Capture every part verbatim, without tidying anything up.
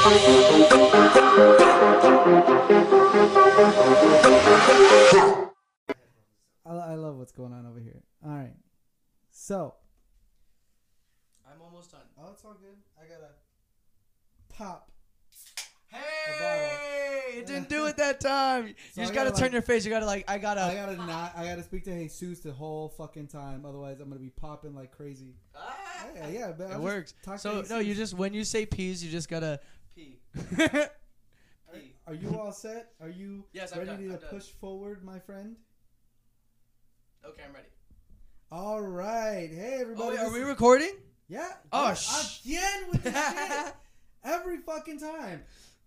I love what's going on over here. All right. So. I'm almost done. Oh, it's all good. I gotta pop. Hey! It didn't do it that time. You So just I gotta, gotta, turn like- your face. You gotta like. I gotta. I gotta not. I gotta speak to Jesus the whole fucking time. Otherwise, I'm gonna be popping like crazy. Ah! Yeah, yeah. But It I'll works. just talk So to no, you Jesus. just when you say peas, you just gotta pee. Are, are you all set? Are you Yes, I'm ready done, to I'm done. push forward, my friend? Okay, I'm ready. All right. Hey, everybody. Oh, wait, are this we is- recording? Yeah. Oh, yeah, sh- again with this shit. Every fucking time.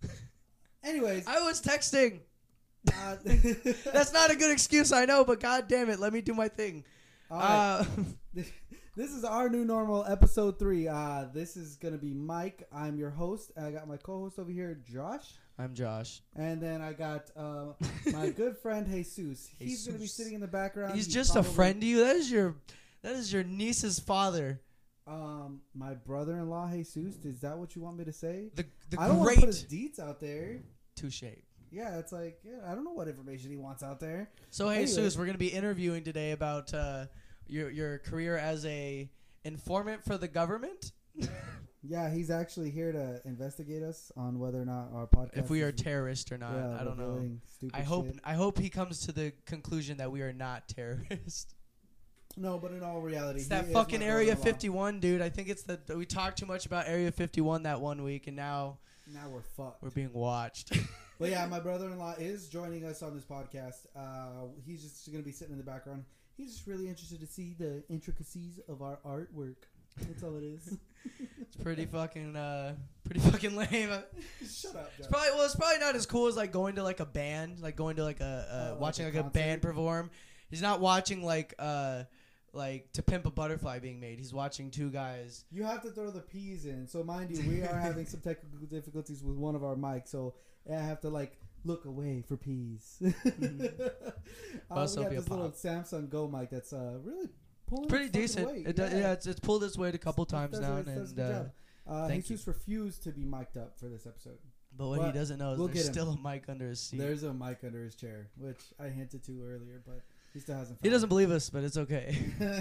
Anyways. I was texting. Uh, That's not a good excuse, I know, but god damn it, let me do my thing. all right. Uh, This is our new normal, episode three. Uh, this is gonna be Mike. I'm your host. I got my co-host over here, Josh, I'm Josh. and then I got uh, my good friend Jesus. He's gonna be Jesus. sitting in the background. He's just probably, a friend to you. That is your, that is your niece's father. Um, my brother-in-law, Jesus. Is that what you want me to say? The the I don't want to great put his deets out there. touche. Yeah, it's like yeah, I don't know what information he wants out there. So Anyway. Jesus, we're gonna be interviewing today about uh, your your career as a informant for the government. Yeah, he's actually here to investigate us on whether or not our podcast. If we are is, terrorists or not, yeah, I don't know. revealing stupid I hope shit. I hope he comes to the conclusion that we are not terrorists. No, but in all reality, It's he that is fucking my Area brother-in-law. fifty-one, dude. I think it's the we talked too much about Area fifty-one that one week, and now Now we're fucked. we're being watched. But yeah, my brother-in-law is joining us on this podcast. Uh, he's just going to be sitting in the background. He's just really interested to see the intricacies of our artwork. That's all it is. It's pretty fucking uh, pretty fucking lame. Shut up, It's Josh. probably well, it's probably not as cool as like going to like a band, like going to like a uh, Oh, like watching a like a concert? band perform. He's not watching like uh like To Pimp a Butterfly being made. He's watching two guys. You have to throw the P's in. So mind you, we are having some technical difficulties with one of our mics. So I have to like look away for P's. Mm-hmm. uh, Bust we up got your this little pop. Samsung Go mic that's uh, really pulling Pretty its fucking decent. weight. It does, yeah, it's, it's pulled its weight a couple It times does- now, it does a and good uh, job. Uh, thank Jesus refused to be mic'd up for this episode. but what But he doesn't know is we'll there's get him. still a mic under his seat. There's a mic under his chair, which I hinted to earlier, but he still hasn't. He found doesn't believe us, but it's okay.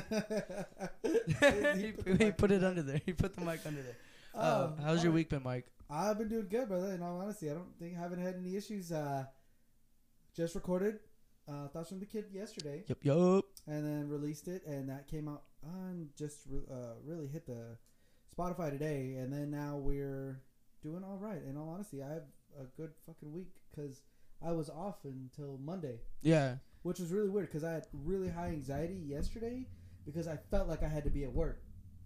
it. he, put the he mic put in it there. under there. He put the mic under there. Oh, Uh, how's your alright. week been, Mike? I've been doing good, brother. In all honesty, I don't think I haven't had any issues. Uh, just recorded uh, Thoughts from the Kid yesterday, Yup, yup. and then released it, and that came out and just re- uh, really hit the Spotify today. And then now we're doing all right. In all honesty, I have a good fucking week because I was off until Monday, Yeah. which was really weird because I had really high anxiety yesterday because I felt like I had to be at work,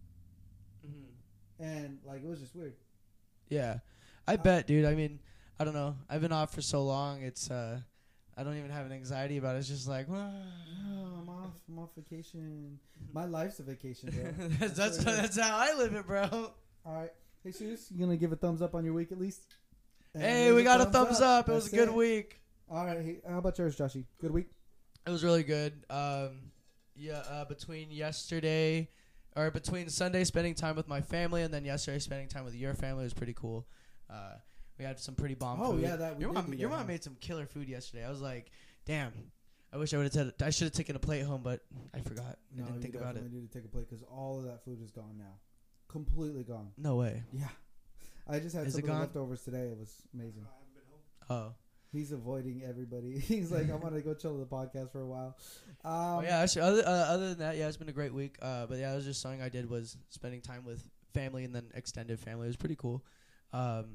Mm-hmm. and like it was just weird. Yeah, I bet, dude. I mean, I don't know. I've been off for so long. It's uh, I don't even have an anxiety about it. It's just like, well, Oh, I'm off. I'm off vacation. My life's a vacation, bro. that's that's, what it is. that's how I live it, bro. All right. Hey, Jesus, you gonna give a thumbs up on your week at least? And Hey, there's we got a thumbs up. It was a That's good week. All right. Hey, how about yours, Joshy? Good week. It was really good. Um, yeah, uh, between yesterday, or between Sunday spending time with my family, and then yesterday spending time with your family was pretty cool. Uh, we had some pretty bomb Oh, food. yeah, that we your did mom, do your that, mom huh? made some killer food yesterday. I was like, damn. I wish I would have said I should have taken a plate home, but I forgot. No, I didn't you think about it. definitely need to take a plate because all of that food is gone now, completely gone. No way. Yeah, I just had Is some it of the gone? leftovers today. It was amazing. Oh. He's avoiding everybody. He's like, I want to go chill with the podcast for a while. Um, oh yeah. Actually, other uh, other than that, yeah, it's been a great week. Uh, but yeah, it was just something I did was spending time with family and then extended family. It was pretty cool. Um,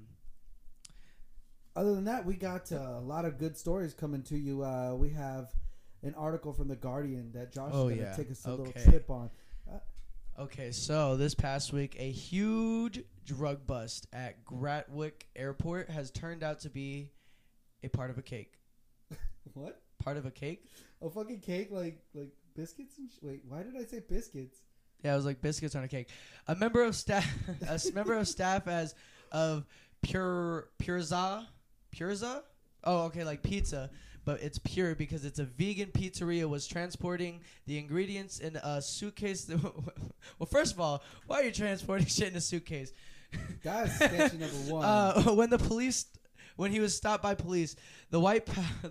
Other than that, we got uh, a lot of good stories coming to you. Uh, we have an article from The Guardian that Josh Oh, is going to yeah. take us a Okay. little trip on. Okay, so this past week, a huge drug bust at Gratwick Airport has turned out to be a part of a cake. What? Part of a cake? A fucking cake like like biscuits and sh- wait, why did I say biscuits? Yeah, it was like biscuits on a cake. A member of staff, a s- member of staff as of Pure Pureza, Pureza. Oh, okay, like pizza, but it's pure because it's a vegan pizzeria. Was transporting the ingredients in a suitcase. That well, first of all, why are you transporting shit in a suitcase? That's sketchy number one. Uh, when the police, when he was stopped by police, the white powder.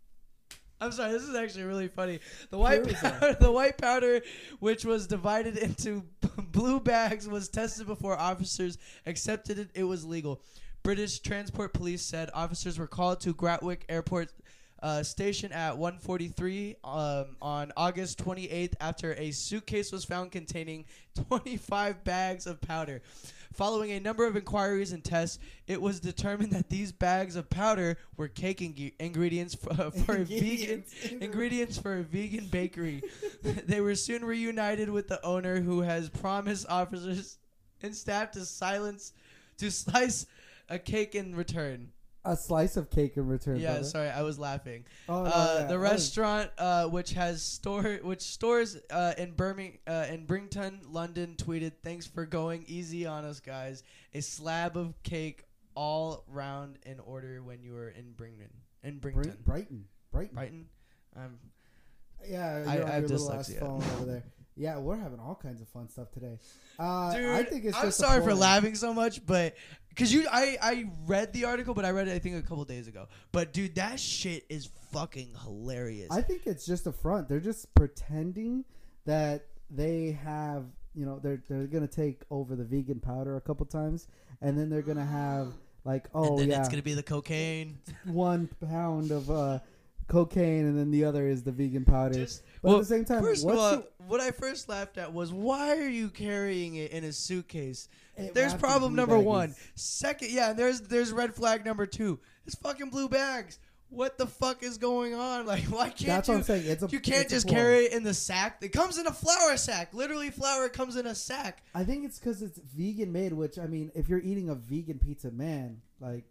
I'm sorry, this is actually really funny. The white powder, the white powder, which was divided into blue bags, was tested before officers accepted it. It was legal. British Transport Police said officers were called to Gatwick Airport uh, station at one forty-three um, on August twenty-eighth after a suitcase was found containing twenty-five bags of powder. Following a number of inquiries and tests, it was determined that these bags of powder were cake ing- ingredients for, uh, for a vegan ingredients for a vegan bakery. They were soon reunited with the owner, who has promised officers and staff to silence to slice a cake in return. A slice of cake in return. Yeah, brother. sorry, I was laughing. Oh, no, uh, yeah. the I restaurant, uh, which has store, which stores uh, in Birmingham, uh, in Brington, London, tweeted, "Thanks for going easy on us, guys. A slab of cake all round in order when you were in Brington, in Brington, Brighton, Brighton, Brighton." Um, yeah, you're I- on I have your little ass dyslexia. phone over there. Yeah, we're having all kinds of fun stuff today. Uh, Dude, I think it's I'm just sorry for appalling. laughing so much, but because you, I, I read the article, but I read it I think a couple days ago. But dude, that shit is fucking hilarious. I think it's just a front. They're just pretending that they have, you know, they're they're gonna take over the vegan powder a couple times, and then they're gonna have like, oh and then yeah, it's gonna be the cocaine. one pound of uh, cocaine, and then the other is the vegan powder. Just, but well, at the same time, first what's of all, the- what I first laughed at was, why are you carrying it in a suitcase? it There's wrapped in problem blue number baggies. one. Second, yeah, there's there's red flag number two. It's fucking blue bags. What the fuck is going on? Like, why can't That's you? what I'm saying. It's a, You can't it's a just ploy. carry it in the sack. It comes in a flour sack. Literally, flour comes in a sack. I think it's because it's vegan made. Which I mean, if you're eating a vegan pizza, man, like,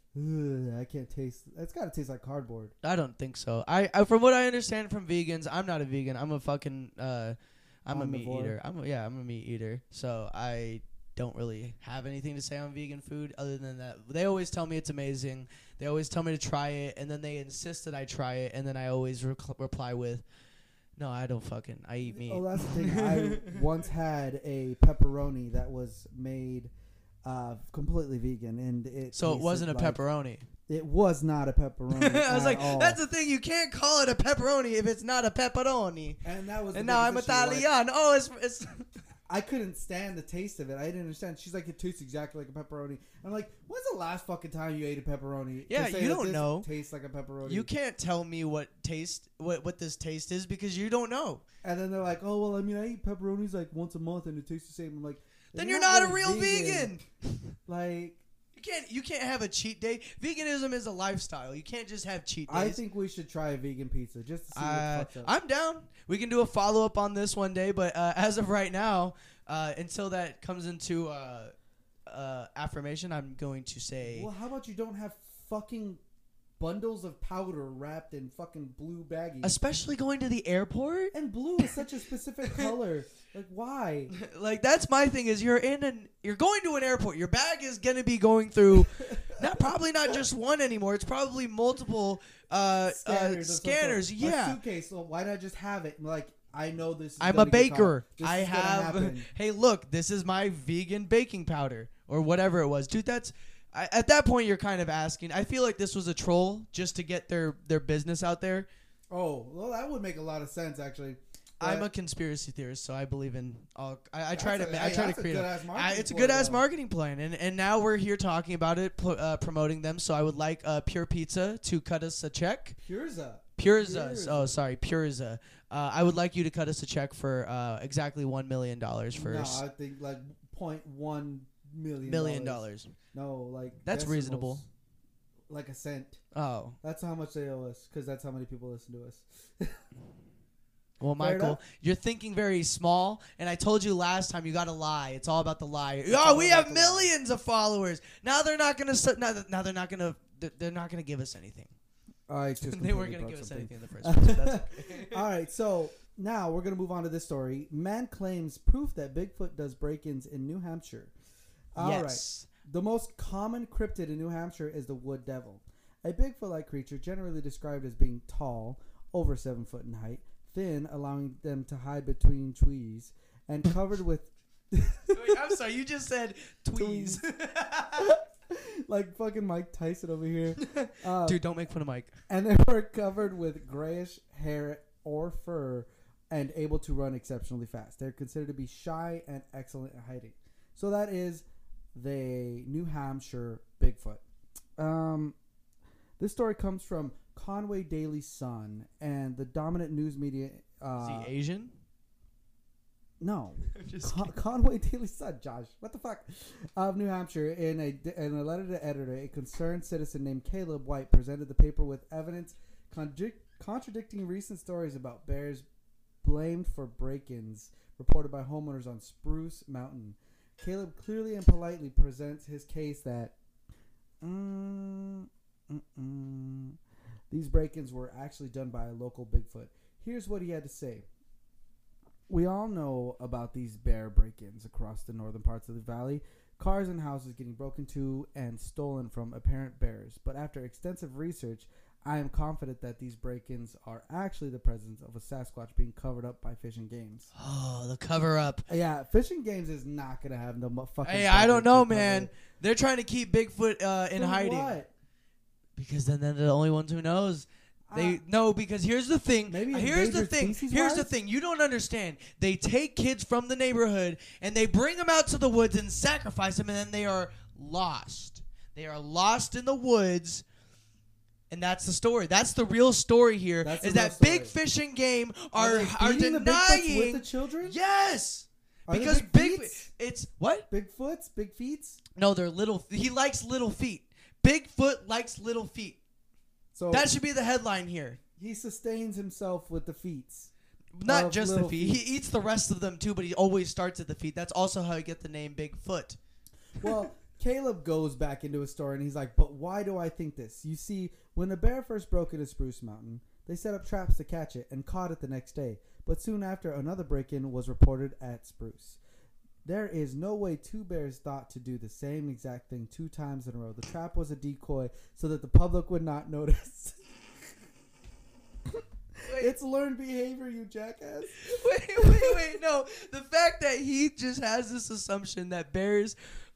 ugh, I can't taste. It's got to taste like cardboard. I don't think so. I, I from what I understand from vegans, I'm not a vegan. I'm a fucking uh, I'm a meat Omnivore. eater. I'm a, yeah, I'm a meat eater. So I don't really have anything to say on vegan food other than that they always tell me it's amazing. They always tell me to try it, and then they insist that I try it, and then I always re- reply with, "No, I don't fucking. I eat meat." Oh, that's the thing. I once had a pepperoni that was made uh, completely vegan, and it So it tasted wasn't a like- pepperoni. It was not a pepperoni. I was at like, all. that's the thing. You can't call it a pepperoni if it's not a pepperoni. and that was. And the now I'm biggest issue, like, Italian. Oh, it's it's. I couldn't stand the taste of it. I didn't understand. She's like, it tastes exactly like a pepperoni. I'm like, when's the last fucking time you ate a pepperoni? Yeah, To say you that don't this know. Tastes like a pepperoni. You can't tell me what taste what what this taste is because you don't know. And then they're like, oh well, I mean, I eat pepperonis like once a month, and it tastes the same. I'm like, Then you're not a really real vegan. Like, You can't you can't have a cheat day. Veganism is a lifestyle. You can't just have cheat days. I think we should try a vegan pizza just to see Uh, what fucks up. I'm down. We can do a follow up on this one day, but uh, as of right now, uh, until that comes into uh, uh, affirmation, I'm going to say Well, how about you don't have fucking bundles of powder wrapped in fucking blue baggies? especially going to the airport. And blue is such a specific color. Like, why? Like that's my thing is you're in an you're going to an airport. Your bag is gonna be going through not probably not just one anymore. It's probably multiple uh, Scanners. uh, of some scanners. sort. Yeah. A suitcase. So why not just have it? Like, I know this. Is I'm gonna a get caught. baker. This I is gonna have. happen. Hey, look, this is my vegan baking powder or whatever it was, dude. That's I, at that point you're kind of asking. I feel like this was a troll just to get their their business out there. Oh, well, that would make a lot of sense, actually. I'm But a conspiracy theorist, so I believe in all. I, I that's try a- to. I hey, try to that's a create. a- good-ass I, marketing it's a ploy, good ass though. marketing plan, and and now we're here talking about it, pl- uh, promoting them. So I would like uh, Pure Pizza to cut us a check. Purza. Purza. Purza. Oh, sorry, Purza. Uh, I would like you to cut us a check for uh, exactly one million dollars for No, s- I think like point one million. million dollars. No, like That's decimals. reasonable. Like a cent. Oh. That's how much they owe us, because that's how many people listen to us. Well, Fair Michael, enough. you're thinking very small, and I told you last time you got to lie. It's all about the lie. all Oh, we about have the millions of followers. Now they're not gonna. su- Now, th- now they're not gonna. They're they're not gonna give us anything. I just They weren't completely gonna broke give us something. anything in the first place. But that's okay. All right, so now we're gonna move on to this story. Man claims proof that Bigfoot does break-ins in New Hampshire. All right. Yes. The most common cryptid in New Hampshire is the wood devil, a Bigfoot-like creature generally described as being tall, over seven foot in height, thin, allowing them to hide between trees, and covered with Wait, I'm sorry. You just said tweez. Like fucking Mike Tyson over here. Uh, Dude, don't make fun of Mike. And they were covered with grayish hair or fur and able to run exceptionally fast. They're considered to be shy and excellent at hiding. So that is the New Hampshire Bigfoot. Um, this story comes from Conway Daily Sun and the dominant news media. Uh, Is he Asian? No. I'm just Con- Conway Daily Sun, Josh. What the fuck? Of New Hampshire, in a, in a letter to editor, a concerned citizen named Caleb White presented the paper with evidence contradic- contradicting recent stories about bears blamed for break-ins reported by homeowners on Spruce Mountain. Caleb clearly and politely presents his case that mm, mm-mm, these break-ins were actually done by a local Bigfoot. Here's what he had to say. We all know about these bear break-ins across the northern parts of the valley. Cars and houses getting broken into and stolen from apparent bears. But after extensive research, I am confident that these break-ins are actually the presence of a Sasquatch being covered up by Fish and Games. Oh, the cover up. Yeah, Fish and Games is not going to have no mu- fucking... Hey, I don't know, cover man. it. They're trying to keep Bigfoot uh, in For hiding. what? Because then they're the only ones who knows. They Uh, no, because here's the thing. Maybe Uh, here's the endangered thing. species Here's the wise? thing. You don't understand. They take kids from the neighborhood and they bring them out to the woods and sacrifice them, and then they are lost. They are lost in the woods, and that's the story. That's the real story here. That's Is the real that big story. fish and game Are are they are feeding the Bigfoots denying with the children? Yes, Are they because big big. feets? It's what? Bigfoots? Big feets? No, they're little. He likes little feet. Bigfoot likes little feet. So That should be the headline here. he sustains himself with the feets. Not Of just the little feet. feet. He eats the rest of them too, but he always starts at the feet. That's also how you get the name Bigfoot. Well, Caleb goes back into his story and he's like, but why do I think this? You see, when the bear first broke into Spruce Mountain, they set up traps to catch it and caught it the next day. But soon after, another break-in was reported at Spruce. There is no way two bears thought to do the same exact thing two times in a row. The trap was a decoy so that the public would not notice. It's learned behavior, you jackass. Wait, wait, wait. No, the fact that he just has this assumption that bears,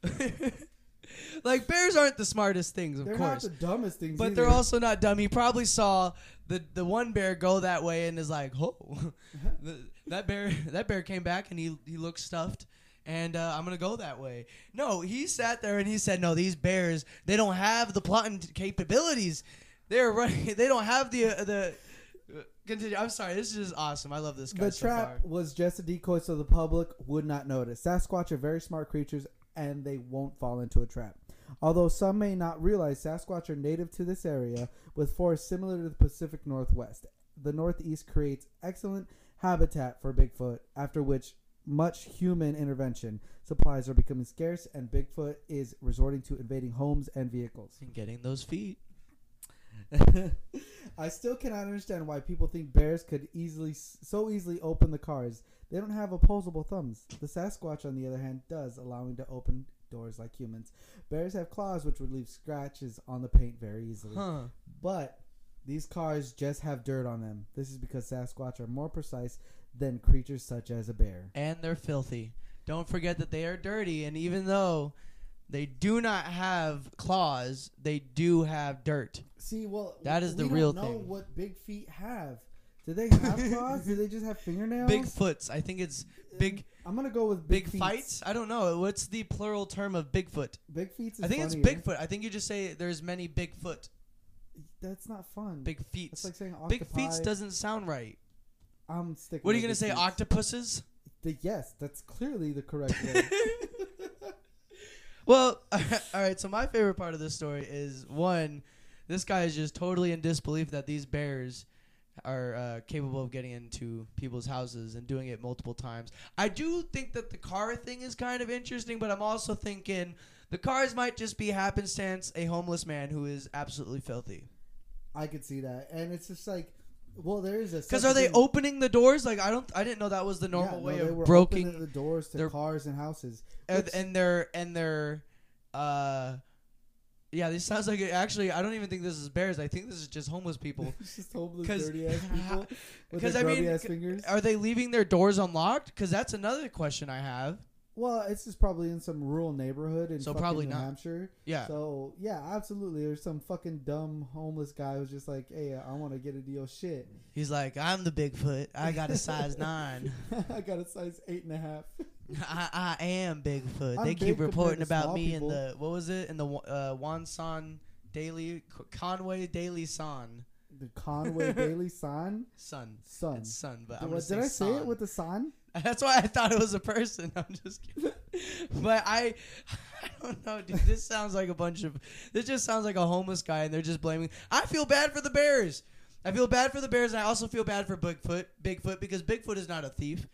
like bears aren't the smartest things, of They're course, not the dumbest things but either. they're also not dumb. He probably saw the the one bear go that way and is like, oh, the, that bear that bear came back and he he looked stuffed. And uh, I'm gonna go that way. No, he sat there and he said, "No, these bears, they don't have the plotting capabilities. They're running. They don't have the uh, the." Uh, continue. I'm sorry. This is just awesome. I love this guy The so trap far. was just a decoy so the public would not notice. Sasquatch are very smart creatures and they won't fall into a trap. Although some may not realize Sasquatch are native to this area with forests similar to the Pacific Northwest. The Northeast creates excellent habitat for Bigfoot, after which much human intervention. Supplies are becoming scarce and Bigfoot is resorting to invading homes and vehicles. And getting those feet. I still cannot understand why people think bears could easily, so easily open the cars. They don't have opposable thumbs. The Sasquatch, on the other hand, does, allowing to open doors like humans. Bears have claws which would leave scratches on the paint very easily. Huh. But these cars just have dirt on them. This is because Sasquatch are more precise than creatures such as a bear. And they're filthy. Don't forget that they are dirty, and even though they do not have claws, they do have dirt. See, well, That is we the don't real know thing. what big feet have. Do they have claws? Do they just have fingernails? Big foots. I think it's big I'm gonna go with big big, feet. fights. I don't know. What's the plural term of Bigfoot? Big feet. I think it's funnier. Bigfoot. I think you just say there's many Bigfoot. That's not fun. Big feet. It's like saying octopi. Big feet doesn't sound right. I'm sticking. What are you with gonna big say? feets. Octopuses? The, yes, that's clearly the correct way. Well, all right. So my favorite part of this story is one, this guy is just totally in disbelief that these bears are uh, capable of getting into people's houses and doing it multiple times. I do think that the car thing is kind of interesting, but I'm also thinking the cars might just be happenstance a homeless man who is absolutely filthy. I could see that, and it's just like, well, there is a Because are they opening the doors? Like I don't, I didn't know that was the normal way they of were broking. opening the doors to their- cars and houses. And, Which- and they're and they're uh yeah, this sounds like it, actually I don't even think this is bears. I think this is just homeless people. It's just homeless, 'Cause- dirty ass people with 'cause their I grubby mean, ass c- fingers. Are they leaving their doors unlocked? Because that's another question I have. Well, it's just probably in some rural neighborhood in So fucking probably New not. Hampshire. Yeah. So yeah, absolutely. There's some fucking dumb homeless guy who's just like, hey, I want to get a deal. Shit. He's like, I'm the Bigfoot. I got a size nine. I got a size eight and a half. I, I am Bigfoot. I'm they keep big reporting compared to about small me people. in the what was it in the uh, Wonsan Daily Conway Daily Sun. The Conway Daily Sun. Sun. Sun. It's sun, but Did, I'm what, gonna did I say say son. it with the sun? That's why I thought it was a person. I'm just kidding. But I, I don't know, dude. This sounds like a bunch of. This just sounds like a homeless guy, and they're just blaming. I feel bad for the bears. I feel bad for the bears, and I also feel bad for Bigfoot. Bigfoot because Bigfoot is not a thief.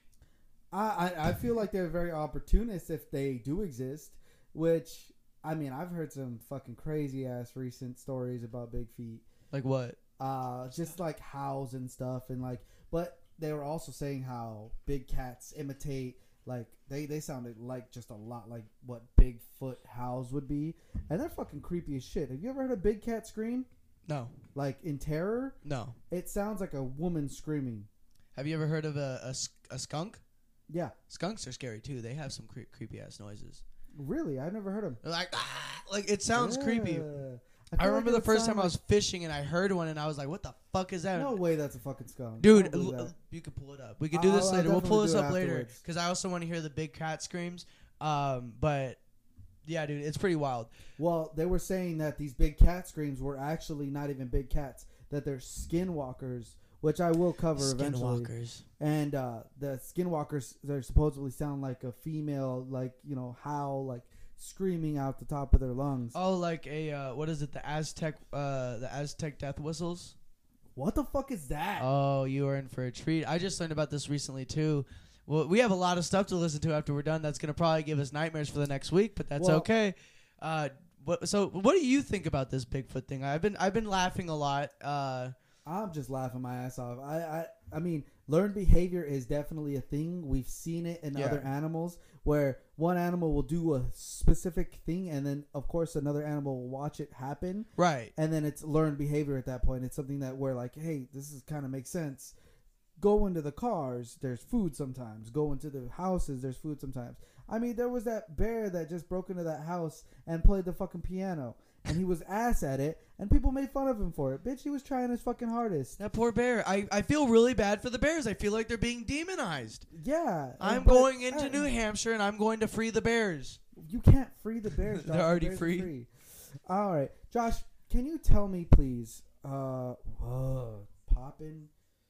I, I I feel like they're very opportunists if they do exist. Which I mean, I've heard some fucking crazy ass recent stories about big feet. Like what? Uh, just like howls and stuff, and like, but they were also saying how big cats imitate, like they they sounded like just a lot like what Bigfoot howls would be, and they're fucking creepy as shit. Have you ever heard a big cat scream? No. Like in terror? No. It sounds like a woman screaming. Have you ever heard of a a, sk- a skunk? Yeah. Skunks are scary too. They have some cre- creepy ass noises. Really? I've never heard them. They're like ah! Like it sounds Yeah. creepy. I, I feel remember like the it would first sound time I was fishing and I heard one and I was like, "What the fuck is that?" like, no way, that's a fucking skunk, I Dude, don't believe l- that. you can pull it up. We can do this I'll- I'll later. We'll pull definitely this do it up later afterwards. because I also want to hear the big cat screams. Um, but yeah, dude, it's pretty wild. Well, they were saying that these big cat screams were actually not even big cats; that they're skinwalkers, which I will cover eventually. Skinwalkers. And uh, the skinwalkers, they supposedly sound like a female, like, you know, howl, like screaming out the top of their lungs. Oh, like a uh, what is it? The Aztec, uh, the Aztec death whistles. What the fuck is that? Oh, you are in for a treat. I just learned about this recently too. Well, we have a lot of stuff to listen to after we're done. That's gonna probably give us nightmares for the next week, but that's Well- okay. Uh, what? So, what do you think about this Bigfoot thing? I've been I've been laughing a lot. Uh, I'm just laughing my ass off. I, I, I mean, learned behavior is definitely a thing. We've seen it in Yeah. other animals where one animal will do a specific thing, and then of course another animal will watch it happen, right. and then it's learned behavior at that point. It's something that we're like, hey, this is kind of makes sense. Go into the cars, there's food sometimes. Go into the houses, there's food sometimes. I mean, there was that bear that just broke into that house and played the fucking piano. And he was ass at it, and people made fun of him for it. Bitch, he was trying his fucking hardest. That poor bear. I, I feel really bad for the bears. I feel like they're being demonized. Yeah. I'm but- going into I- New Hampshire and I'm going to free the bears. You can't free the bears. Josh. They're The already bears are free. All right. Josh, can you tell me, please, uh, whoa, poppin'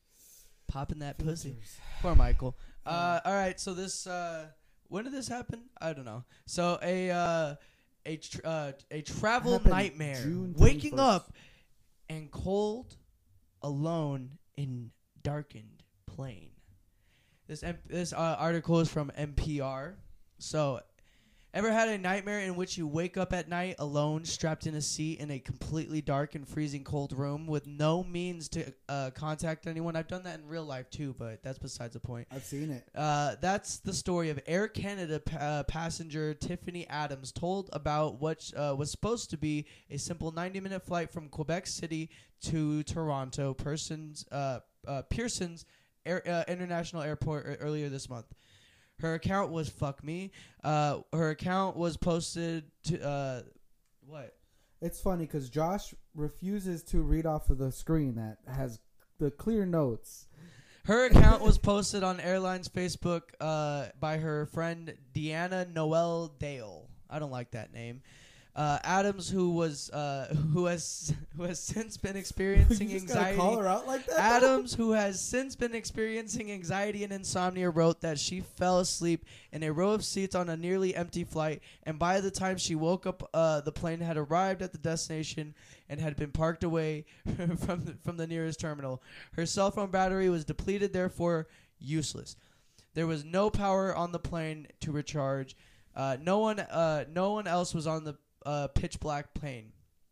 Popping that pussy. filters. Poor Michael. Uh, all right. So this, uh, when did this happen? I don't know. So a, uh, a, tr- uh, a travel Happened nightmare. June Waking twenty-first. up and cold, alone in darkened plane. This M- this uh, article is from N P R. So, ever had a nightmare in which you wake up at night alone, strapped in a seat in a completely dark and freezing cold room with no means to uh, contact anyone? I've done that in real life too, but that's besides the point. I've seen it. Uh, that's the story of Air Canada pa- uh, passenger Tiffany Adams, told about what uh, was supposed to be a simple ninety-minute flight from Quebec City to Toronto, Persons, uh, uh, Pearson's Air, uh, International Airport e- earlier this month. Her account was fuck me. Uh, her account was posted to uh, what? It's funny because Josh refuses to read off of the screen that has the clear notes. Her account was posted on airline's Facebook uh, by her friend Deanna Noel Dale. I don't like that name. Uh, Adams, who was uh, who has who has since been experiencing you just gotta anxiety. call her out like that. Adams, who has since been experiencing anxiety and insomnia, wrote that she fell asleep in a row of seats on a nearly empty flight, and by the time she woke up, uh, the plane had arrived at the destination and had been parked away from the, from the nearest terminal. Her cell phone battery was depleted, therefore useless. There was no power on the plane to recharge. Uh, no one, uh, no one else was on the uh, pitch black plane.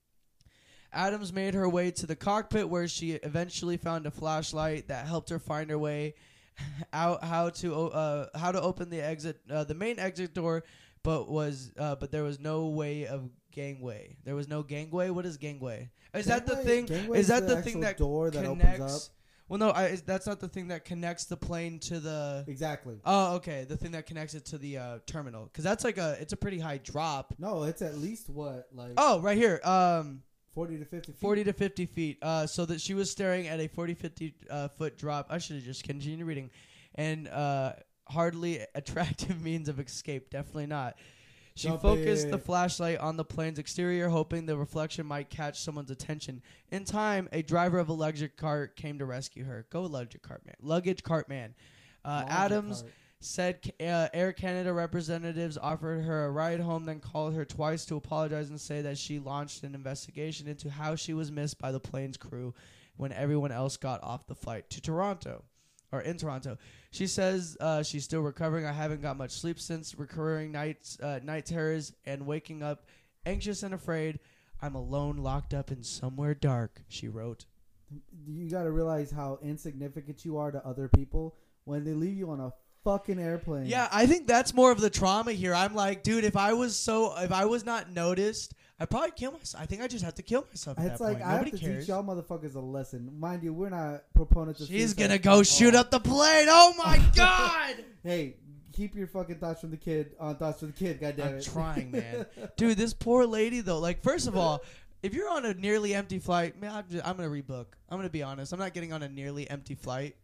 Adams made her way to the cockpit, where she eventually found a flashlight that helped her find her way out. How to uh, how to open the exit, uh, the main exit door, but was uh, but there was no way of gangway. There was no gangway. What is gangway? Is that the Gangway- thing? gangway Is that the actual thing that door that connects? opens up? Well, no, I, that's not the thing that connects the plane to the. Exactly. Oh, okay. The thing that connects it to the uh, terminal, because that's like a, it's a pretty high drop. No, it's at least what like. Oh, right here. Um, forty to fifty feet. forty to fifty feet. Uh, so that she was staring at a forty, fifty uh, foot drop. I should have just continued reading, and uh, hardly attractive means of escape. Definitely not. She Jump focused it. the flashlight on the plane's exterior, hoping the reflection might catch someone's attention. In time, a driver of a luggage cart came to rescue her. Go luggage cart man. Luggage cart man. Uh, Luggage Adams cart. said uh, Air Canada representatives offered her a ride home, then called her twice to apologize and say that she launched an investigation into how she was missed by the plane's crew when everyone else got off the flight to Toronto. Or in Toronto. She says uh, she's still recovering. I haven't got much sleep since recurring nights, uh, night terrors and waking up anxious and afraid. I'm alone, locked up in somewhere dark, she wrote. You got to realize how insignificant you are to other people when they leave you on a fucking airplane. Yeah, I think that's more of the trauma here. I'm like, dude, if I was so, if I was not noticed, I'd probably kill myself. I think I just have to kill myself at It's that like point. I Nobody have to cares. teach y'all motherfuckers a lesson. Mind you, we're not proponents of She's suicide gonna go at shoot all. up the plane. Oh my god! Hey, keep your fucking thoughts from the kid on thoughts from the kid. Goddamn I'm it. trying, man. Dude, this poor lady though. Like, first of all, if you're on a nearly empty flight, man, I'm, just, I'm gonna rebook. I'm gonna be honest. I'm not getting on a nearly empty flight.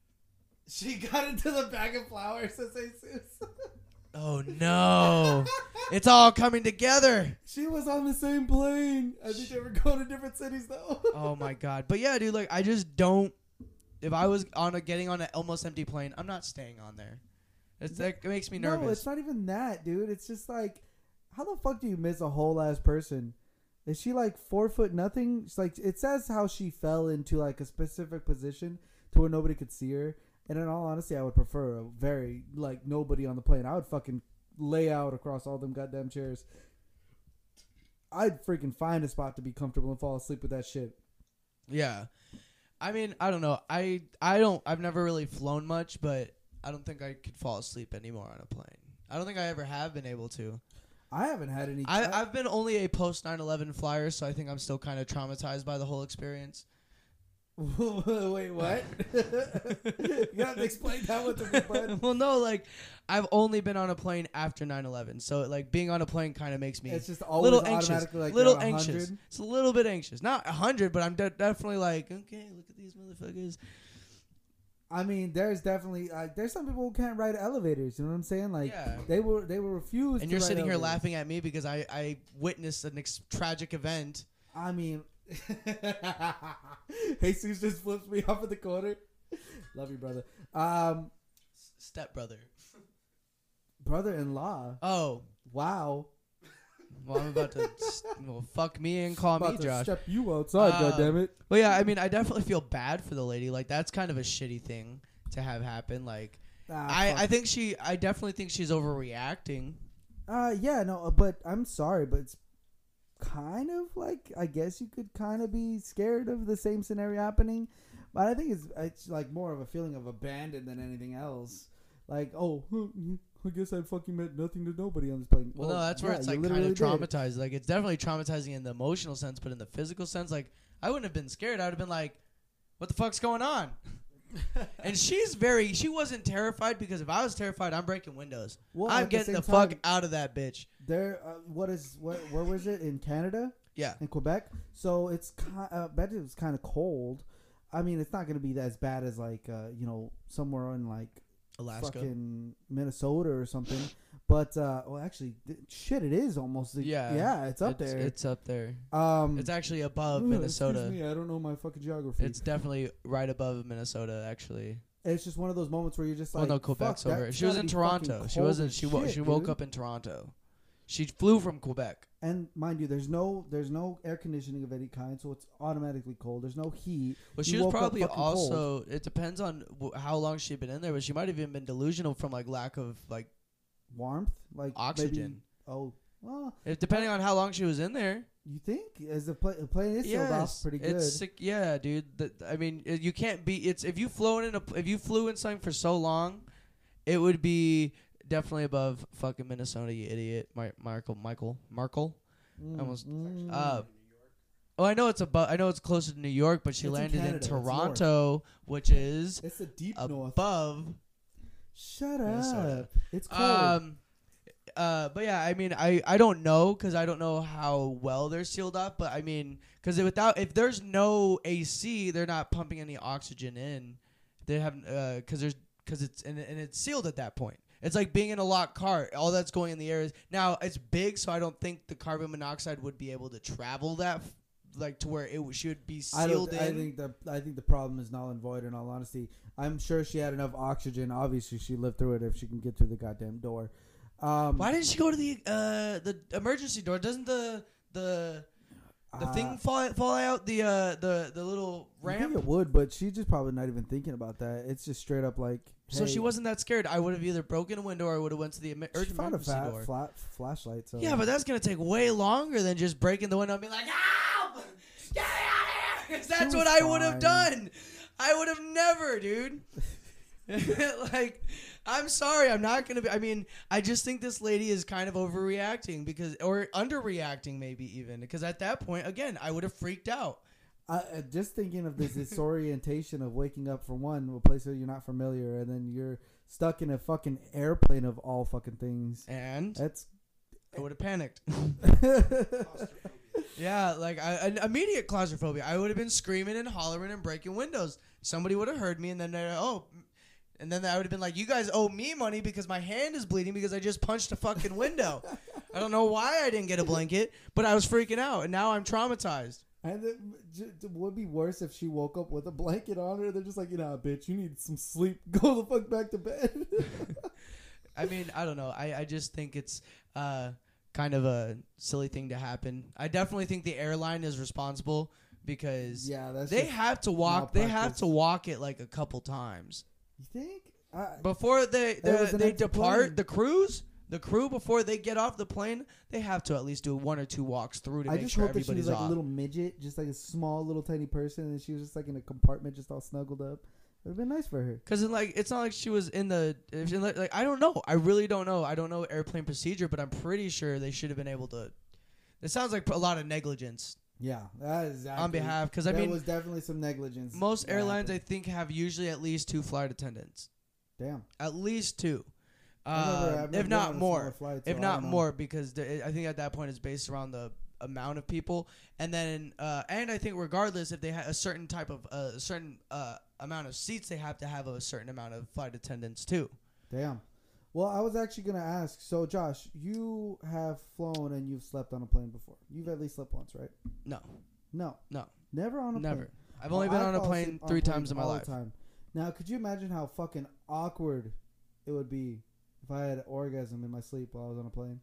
She got into the bag of flowers and say Jesus. Oh no! It's all coming together. She was on the same plane. I think they were going to different cities though. Oh my god! But yeah, dude, like I just don't. If I was on a getting on an almost empty plane, I'm not staying on there. It's like it makes me nervous. No, it's not even that, dude. It's just like, how the fuck do you miss a whole ass person? Is she like four foot nothing? It's like it says how she fell into like a specific position to where nobody could see her. And in all honesty, I would prefer a very like nobody on the plane. I would fucking lay out across all them goddamn chairs. I'd freaking find a spot to be comfortable and fall asleep with that shit. Yeah, I mean, I don't know. I I don't. I've never really flown much, but I don't think I could fall asleep anymore on a plane. I don't think I ever have been able to. I haven't had any. I, I've been only a post nine eleven flyer, so I think I'm still kind of traumatized by the whole experience. Wait, what? You have to explain that one to me, bud. Well, no, like I've only been on a plane after nine eleven, so like being on a plane kind of makes me It's just a always little anxious. automatically like little you're at anxious. one hundred. It's a little bit anxious. Not a hundred, but I'm de- definitely like, okay, look at these motherfuckers. I mean, there's definitely uh, there's some people who can't ride elevators. You know what I'm saying? Like Yeah. they were they were refused. And to you're ride sitting here elevators. laughing at me because I I witnessed an ex- tragic event. I mean, Jesus just flips me off in the corner. Love you, brother. Um, Step brother. brother-in-law. Oh, Wow. well, I'm about to well, fuck me and call About me to Josh. step you outside, Uh, goddammit. Well, yeah, I mean, I definitely feel bad for the lady. Like, that's kind of a shitty thing to have happen. Like, Ah, I, fuck. I think she, I definitely think she's overreacting. Uh, yeah, no, but I'm sorry, but it's kind of like I guess you could kind of be scared of the same scenario happening, but I think it's it's like more of a feeling of abandon than anything else. Like, oh, I guess I fucking meant nothing to nobody on this plane. Well, no, that's where yeah, it's you like kind literally of did. traumatized. Like, it's definitely traumatizing in the emotional sense, but in the physical sense, like, I wouldn't have been scared. I would have been like, what the fuck's going on? And she's very, she wasn't terrified because if I was terrified, I'm breaking windows. Well, I'm at getting the, same fuck time, out of that bitch. There, uh, what is what? Where was it in Canada? Yeah. In Quebec. So it's kind. Uh, bet it was kind of cold. I mean, it's not going to be as bad as like uh, you know somewhere in like Alaska. fucking Minnesota or something. But uh, well, actually, th- shit, it is almost. Like, Yeah. yeah, it's up it's, there. It's up there. um, It's actually above ugh, Minnesota. Excuse me, I don't know my fucking geography. It's definitely right above Minnesota, actually. It's just one of those moments where you're just like, Well, no, Quebec's fuck, over. that's She was gotta in be Toronto. fucking She cold wasn't. as She wo- shit, she woke dude. up in Toronto. She flew from Quebec. And mind you, there's no there's no air conditioning of any kind, so it's automatically cold. There's no heat. Well, You she was woke up probably fucking also. cold. It depends on w- how long she'd been in there, but she might have even been delusional from like lack of like Warmth, like oxygen. Maybe, oh, well, It, depending on how long she was in there. you think as the, pla- the plane is sealed off pretty good. It's sick. Yeah, dude. The, I mean, it- you can't be. It's if you flown in a if you flew in something for so long, it would be definitely above fucking Minnesota. You idiot, Mar- Michael, Michael, Markle. Mm, almost- mm. Uh, Oh, I know it's above. I know it's closer to New York, but she It's in landed in, Canada. It's Toronto, which is It's the deep north. above. Shut Minnesota. up. It's cold. Um, uh, but yeah, I mean, I, I don't know because I don't know how well they're sealed up. But I mean, because without if there's no A C, they're not pumping any oxygen in. They have uh, because there's because it's and, and it's sealed at that point. It's like being in a locked car. All that's going in the air is now it's big, so I don't think the carbon monoxide would be able to travel that f- like to where it w- should be I sealed don't. in. I think the I think the problem is null and void. In all honesty, I'm sure she had enough oxygen. Obviously, she lived through it. If she can get through the goddamn door. Um, Why didn't she go to the uh the emergency door? Doesn't the the the uh, thing fall fall out the uh the the little I think ramp? it would, but she's just probably not even thinking about that. It's just straight up like. So hey, she wasn't that scared. I would have either broken a window or I would have went to the emer- She found a emergency fat, door. flat flashlight. So Yeah, but that's gonna take way longer than just breaking the window and being like, "Help! Get me out of here!" 'Cause that's was what I would have fine. done. I would have never, dude. Like, I'm sorry, I'm not gonna be. I mean, I just think this lady is kind of overreacting because, or underreacting, maybe even because at that point, again, I would have freaked out. I, uh, just thinking of this disorientation of waking up from one a place where you're not familiar, and then you're stuck in a fucking airplane of all fucking things. And That's I would have panicked. Yeah, like I, an immediate claustrophobia. I would have been screaming and hollering and breaking windows. Somebody would have heard me, and then they're oh, and then I would have been like, "You guys owe me money because my hand is bleeding because I just punched a fucking window." I don't know why I didn't get a blanket, but I was freaking out, and now I'm traumatized. And it j- it would be worse if she woke up with a blanket on her. They're just like, you know, bitch, you need some sleep. Go the fuck back to bed. I mean, I don't know. I, I just think it's uh, kind of a silly thing to happen. I definitely think the airline is responsible because yeah, that's they just have to walk. They have malpractice. to walk it like a couple times You think? I, before they It was the, an they empty depart. plane. The cruise, the crew before they get off the plane, they have to at least do one or two walks through to I make just sure hope that she everybody's was like off. a little midget, just like a small little tiny person, and she was just like in a compartment, just all snuggled up. It would have been nice for her. Because like it's not like she was in the if she, like I don't know. I really don't know. I don't know airplane procedure, but I'm pretty sure they should have been able to. It sounds like a lot of negligence Yeah, that is exactly. on behalf. Because I there mean, was definitely some negligence. most that airlines I happened. think have usually at least two flight attendants. Damn. At least two, I've never- uh, I've never if been not on a more. smaller flight, so If I not don't know. more, because the, I think at that point it's based around the amount of people, and then uh, and I think regardless if they have a certain type of uh, a certain uh, amount of seats, they have to have a certain amount of flight attendants too. Damn. Well, I was actually gonna ask. So, Josh, you have flown and you've slept on a plane before. You've at least slept once, right? No, No. No. Never on a never. plane. I've only Well, been I on a fall plane asleep on three planes times in my all life. the time. Now, could you imagine how fucking awkward it would be if I had an orgasm in my sleep while I was on a plane?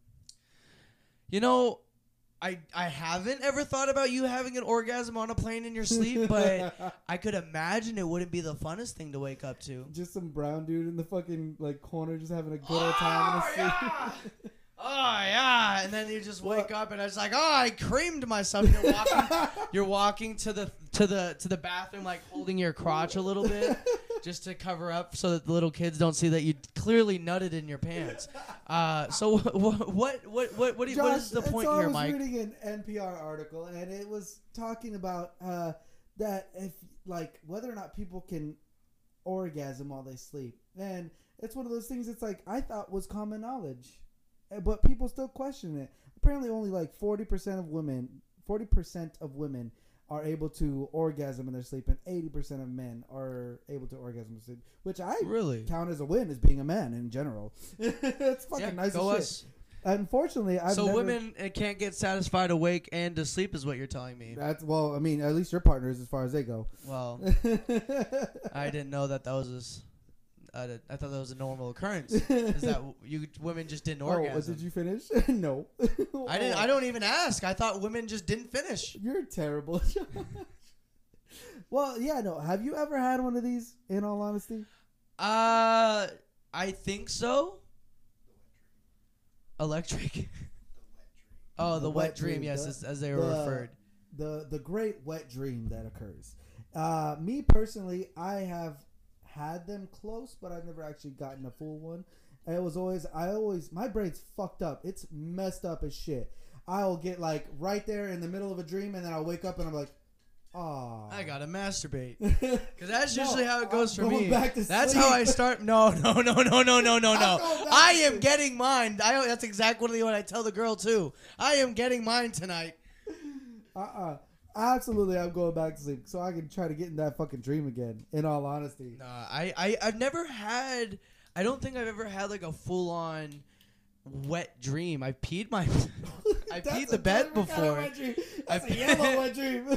You know, I I haven't ever thought about you having an orgasm on a plane in your sleep, but I could imagine it wouldn't be the funnest thing to wake up to. Just some brown dude in the fucking like corner, just having a good old time in his sleep. Oh yeah, and then you just wake up and I was like, oh, I creamed myself. You're walking, you're walking to the to the to the bathroom, like holding your crotch a little bit, just to cover up so that the little kids don't see that you clearly nutted in your pants. Uh, so what what what what what, do you, what is the Josh, point so here, I was Mike? reading an N P R article, and it was talking about uh, that if like whether or not people can orgasm while they sleep, and it's one of those things. It's like I thought was common knowledge, eh, but people still question it. Apparently, only like forty percent of women, forty percent of women are able to orgasm in their sleep, and eighty percent of men are able to orgasm in sleep, which I Really? count as a win as being a man in general. It's fucking Yeah, nice go as us. shit. Unfortunately, I've So never, women uh, can't get satisfied awake and asleep is what you're telling me. That's well, I mean, at least your partner is as far as they go. Well, I didn't know that that was a s- I did- I thought that was a normal occurrence. Is that w- you women just didn't Oh, orgasm? did you finish? No. I didn't. I don't even ask. I thought women just didn't finish. You're terrible. Well, yeah, no. Have you ever had one of these? In all honesty, Uh, I think so. Electric. Oh, the, The wet, wet dream. dream, Yes, the- as, as they were the- referred. the the great wet dream that occurs. Uh, me personally, I have had them close, but I've never actually gotten a full one. And it was always, I always, my brain's fucked up. It's messed up as shit. I'll get like right there in the middle of a dream, and then I'll wake up and I'm like, oh, I gotta masturbate. Because that's usually No, how it goes I'm for going me. back to That's sleep. how I start. No, no, no, no, no, no, no, I'm no. going back I to am sleep. getting mine. I, that's exactly what I tell the girl too. I am getting mine tonight. Uh-uh. Absolutely, I'm going back to sleep so I can try to get in that fucking dream again. In all honesty, Nah, I, I, I've never had. I don't think I've ever had like a full on wet dream. I peed my. I That's peed a the bed different kind of before. wet dream. That's I- a yellow wet dream.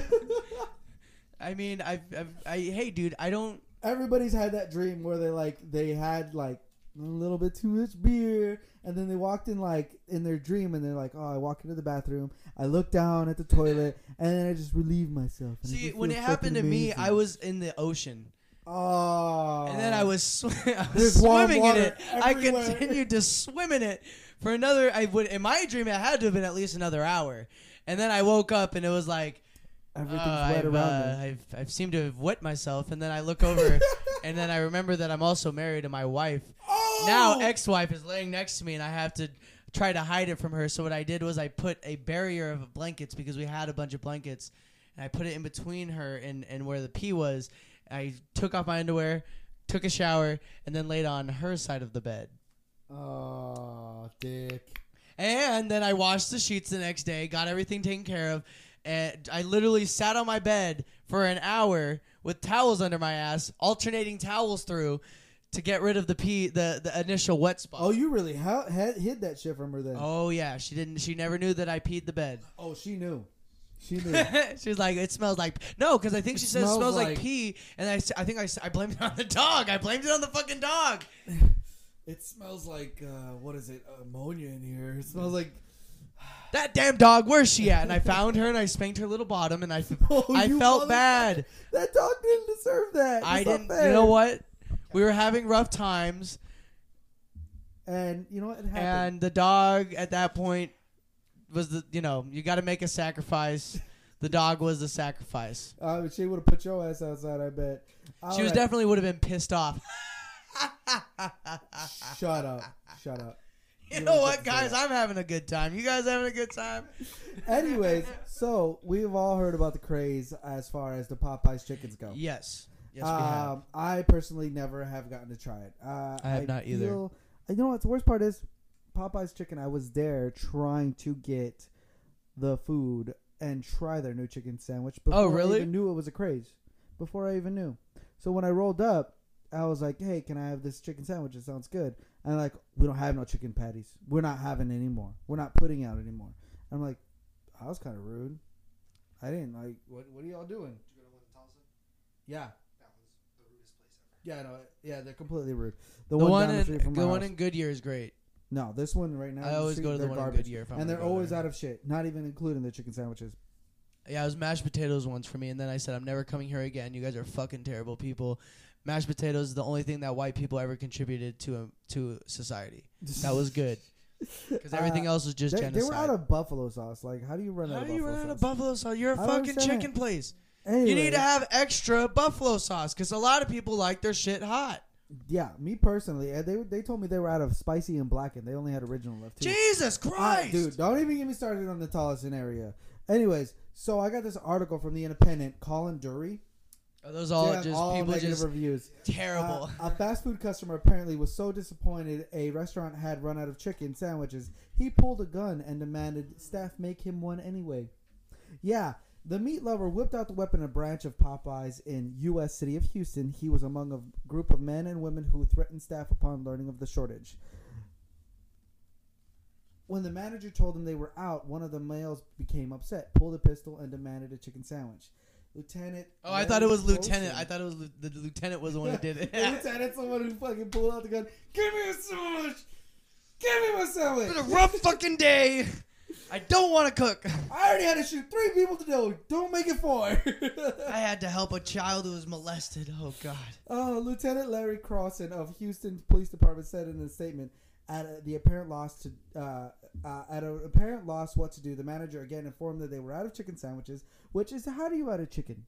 I mean, I've, I've, I, hey, dude, I don't. Everybody's had that dream where they like they had like a little bit too much beer, and then they walked in like in their dream, and they're like, "Oh, I walk into the bathroom, I look down at the toilet, and then I just relieve myself." And I See, just when it feel happened to fucking me, amazing. I was in the ocean. Oh, And then I was, sw- I was There's warm swimming in water it. I everywhere. continued to swim in it for another. I would in my dream it had to have been at least another hour, and then I woke up and it was like everything's uh, wet I've, around uh, me. I've I've seemed to have wet myself, and then I look over, and then I remember that I'm also married to my wife. Oh! Now ex-wife is laying next to me, and I have to try to hide it from her. So what I did was I put a barrier of blankets because we had a bunch of blankets, and I put it in between her and and where the pee was. I took off my underwear, took a shower, and then laid on her side of the bed. Oh, dick. And then I washed the sheets the next day, got everything taken care of, and I literally sat on my bed for an hour with towels under my ass, alternating towels through to get rid of the pee, the, the initial wet spot. Oh, you really ha- had hid that shit from her then? Oh, yeah, she didn't. She never knew that I peed the bed. Oh, she knew. She knew. She was like, it smells like no, because I think It she said it smells smells like, like- pee, and I, s- I think I, s- I blamed it on the dog. I blamed it on the fucking dog. It smells like uh, what is it? Ammonia in here. It smells like. That damn dog, where's she at? And I found her and I spanked her little bottom, and I, f- Oh, I you felt motherfucker. bad. That dog didn't deserve that. I It's not didn't. fair. You know what? We were having rough times, And you know what? It happened. and the dog at that point was the. You know, you got to make a sacrifice. The dog was the sacrifice. Uh, she would have put your ass outside, I bet. All She was right. definitely would have been pissed off. Shut up. Shut up. You You know don't what, get to say guys? that. I'm having a good time. You guys having a good time? Anyways, so we've all heard about the craze as far as the Popeyes chickens go. Yes. Yes, we have. Um, I personally never have gotten to try it. Uh, I have not either. feel- You know what? The worst part is Popeyes chicken. I was there trying to get the food and try their new chicken sandwich before Oh, really? I even knew it was a craze. Before I even knew. So when I rolled up, I was like, "Hey, can I have this chicken sandwich? It sounds good." And they're like, "We don't have no chicken patties. We're not having any more. We're not putting out anymore." I'm like, "I was kind of rude. I didn't like. What? What are y'all doing?" Did you go to one in Tulsa? Yeah. That was the rudest place ever. Yeah, no, yeah, they're completely rude. The, The one, one down the in street from the my one house. in Goodyear is great. No, this one right now. I always go to the they're one in garbage. Goodyear if I'm and gonna they're go always there. out of shit. Not even including the chicken sandwiches. Yeah, it was mashed potatoes once for me, and then I said I'm never coming here again. You guys are fucking terrible people. Mashed potatoes is the only thing that white people ever contributed to a, to society. That was good because everything Uh, else was just They, genocide. they were out of buffalo sauce. Like, how do you run How out of do you buffalo run out sauce? of buffalo sauce? You're a I don't fucking understand chicken it. place. Anyway, You need to have extra buffalo sauce because a lot of people like their shit hot. Yeah, me personally, uh, they they told me they were out of spicy and blackened. They only had original left too. Jesus Uh, Christ, dude, don't even get me started on the Tolleson area. Anyways, so I got this article from the Independent, Colin Dury. Are those all Yeah, just all people negative just reviews. terrible? Uh, a fast food customer apparently was so disappointed a restaurant had run out of chicken sandwiches, he pulled a gun and demanded staff make him one anyway. Yeah, the meat lover whipped out the weapon in a branch of Popeyes in U S city of Houston. He was among a group of men and women who threatened staff upon learning of the shortage. When the manager told them they were out, one of the males became upset, pulled a pistol, and demanded a chicken sandwich. Lieutenant. Oh, I thought it was Larry lieutenant. Colson- I thought it was lu- the lieutenant was the one who did it. The lieutenant, someone who fucking pulled out the gun. Give me a sandwich. Give me my sandwich. It's been a rough fucking day. I don't want to cook. I already had to shoot three people today. Don't make it four. I had to help a child who was molested. Oh God. uh, Lieutenant Larry Crossan of Houston Police Department said in a statement, at a, the apparent loss to uh, uh, at an apparent loss what to do, the manager again informed that they were out of chicken sandwiches. Which is, how do you out of chicken?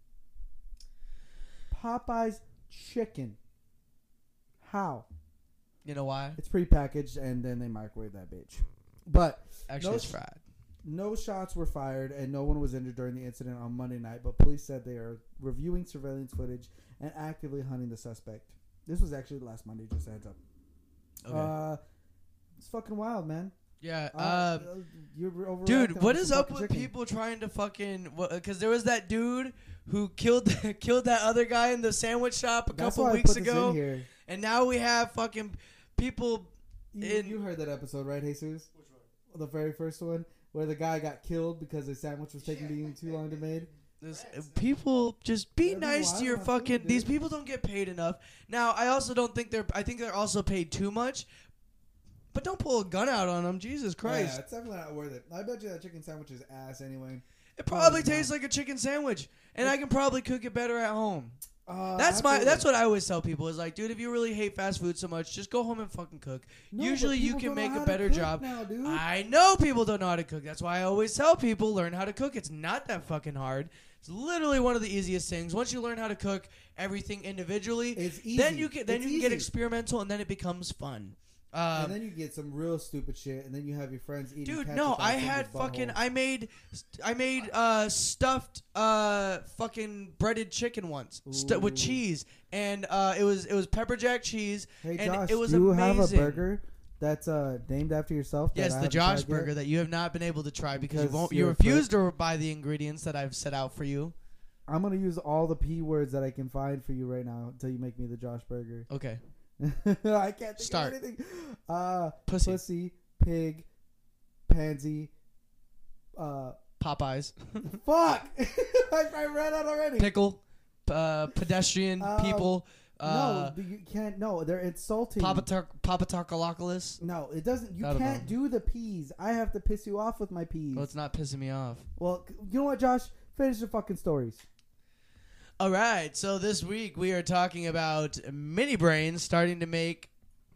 Popeye's chicken. How? You know why? It's prepackaged and then they microwave that bitch. But Actually, No it's sh- fried. no shots were fired and no one was injured during the incident on Monday night, but police said they are reviewing surveillance footage and actively hunting the suspect. This was actually last Monday, just a heads up. Okay. Uh, it's fucking wild, man. Yeah. Uh, Uh, you're overreacting dude, on what some is up fucking with chicken. people trying to fucking? Because there was that dude who killed killed that other guy in the sandwich shop a That's couple why weeks I put ago, This in here. and now we have fucking people. You, in- you heard that episode, right, Jesus? Which one? The very first one where the guy got killed because the sandwich was taking being too long to make. This, people just be Every nice while to your on food, fucking. dude. These people don't get paid enough. Now, I also don't think they're. I think they're also paid too much. But don't pull a gun out on them, Jesus Christ! Yeah, it's definitely not worth it. I bet you that chicken sandwich is ass anyway. It probably Probably tastes not. like a chicken sandwich, and I can probably cook it better at home. Uh, That's my. after- That's what I always tell people is like, dude, if you really hate fast food so much, just go home and fucking cook. No, Usually, but you people can don't know make how a to better cook job. now, dude. I know people don't know how to cook. That's why I always tell people learn how to cook. It's not that fucking hard. It's literally one of the easiest things. Once you learn how to cook everything individually, It's easy. then you can then It's you can get easy. experimental, and then it becomes fun. Um, and then you get some real stupid shit, and then you have your friends eating. Dude, ketchup no, out I of had somebody's fucking. butthole. I made, I made uh stuffed uh fucking breaded chicken once, stu- with Ooh. cheese, and uh it was it was pepper jack cheese. Hey and Josh, it was do you have a amazing. burger that's uh, named after yourself? that Yes, I the haven't Josh tried yet? burger that you have not been able to try because, you Because won't. You you're a refuse to buy the ingredients that I've set out for you. I'm gonna use all the p words that I can find for you right now until you make me the Josh burger. Okay, I can't think Start. of anything. Uh, pussy, pussy, pig, pansy. Uh, Popeyes, fuck! I, I ran out already. pickle, uh, pedestrian Uh, people. Uh, no, you can't. No, they're insulting. Papatakalocalis. No, it doesn't. You I don't can't do the peas. I have to piss you off with my peas. Well, it's not pissing me off. Well, you know what, Josh? Finish the fucking stories. All right, so this week we are talking about mini brains starting to make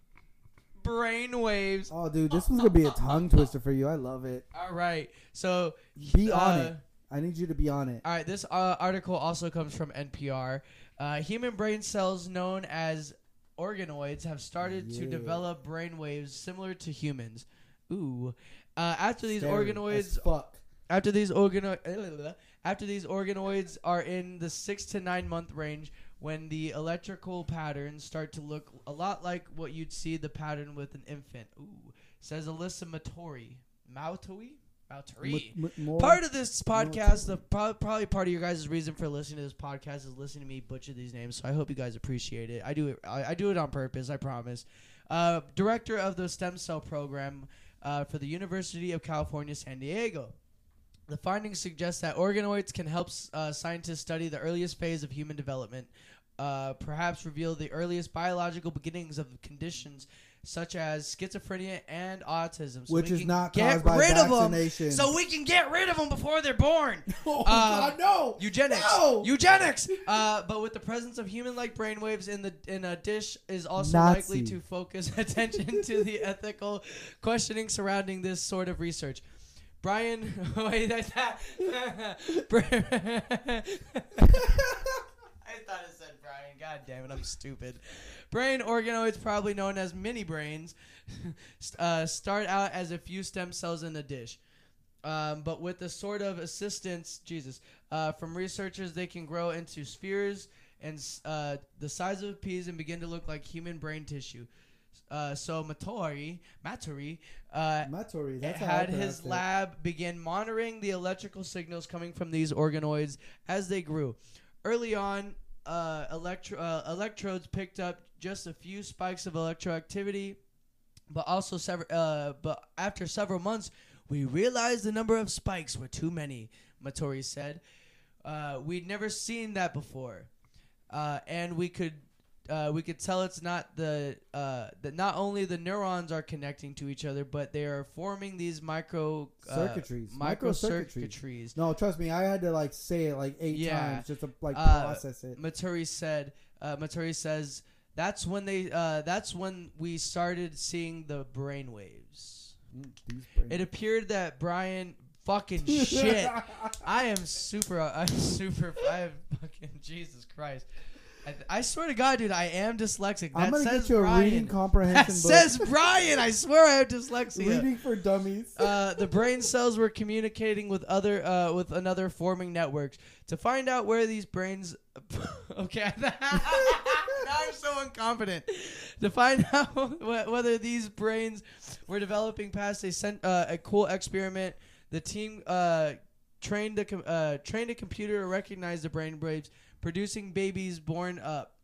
brain waves. Oh, dude, this one's gonna be a tongue twister for you. I love it. All right, so Be on uh, it. I need you to be on it. All right, this uh, article also comes from N P R. Uh, human brain cells known as organoids have started to Yeah. develop brain waves similar to humans. Ooh. Uh, after these Scary organoids as fuck. After these organo- after these organoids are in the six to nine month range, when the electrical patterns start to look a lot like what you'd see the pattern with an infant. Ooh, says Alyssa Matori. Mautoi? Mautoi. M- m- more- Part of this podcast, the pro- probably part of your guys' reason for listening to this podcast is listening to me butcher these names. So I hope you guys appreciate it. I do it. I, I do it on purpose. I promise. Uh, director of the stem cell program uh, for the University of California, San Diego. The findings suggest that organoids can help uh, scientists study the earliest phase of human development, uh, perhaps reveal the earliest biological beginnings of conditions such as schizophrenia and autism. So which we is can not get caused by rid of them, vaccination. so we can get rid of them before they're born. oh Um, God, no! Eugenics. No! Eugenics. Uh, but with the presence of human-like brainwaves in the in a dish is also Nazi. likely to focus attention to the ethical questioning surrounding this sort of research. Brian, wait, that's that. I thought it said Brian. God damn it, I'm stupid. Brain organoids, probably known as mini brains, uh, start out as a few stem cells in a dish. Um, but with the sort of assistance, Jesus, uh, from researchers, they can grow into spheres and uh, the size of peas and begin to look like human brain tissue. Uh, so Matori, Matori, uh, Matori, that's how I had pronounce his it. lab begin monitoring the electrical signals coming from these organoids as they grew. Early on, uh, electro- uh, electrodes picked up just a few spikes of electroactivity, but also several. Uh, but after several months, we realized the number of spikes were too many. Matori said, uh, "We'd never seen that before, uh, and we could." Uh, we could tell it's not the uh, that not only the neurons are connecting to each other, but they are forming these micro uh, Circuitries. micro Microcircuitries. circuitries. No, trust me, I had to like say it like eight Yeah. times just to like Uh, process it. Maturi said. Uh, Maturi says that's when they. Uh, that's when we started seeing the brain waves. Mm, these brain- It appeared that Brian fucking shit. I am super. I'm super. I have fucking Jesus Christ. I, I swear to God, dude, I am dyslexic. That I'm gonna says get you a Brian. reading That comprehension book. says Brian. I swear I have dyslexia. Reading for dummies. Uh, the brain cells were communicating with other uh, with another forming networks to find out where these brains. Okay, now I'm so incompetent. To find out wh- whether these brains were developing past a cent- uh, a cool experiment, the team uh, trained a com- uh, trained a computer to recognize the brain waves, producing babies born up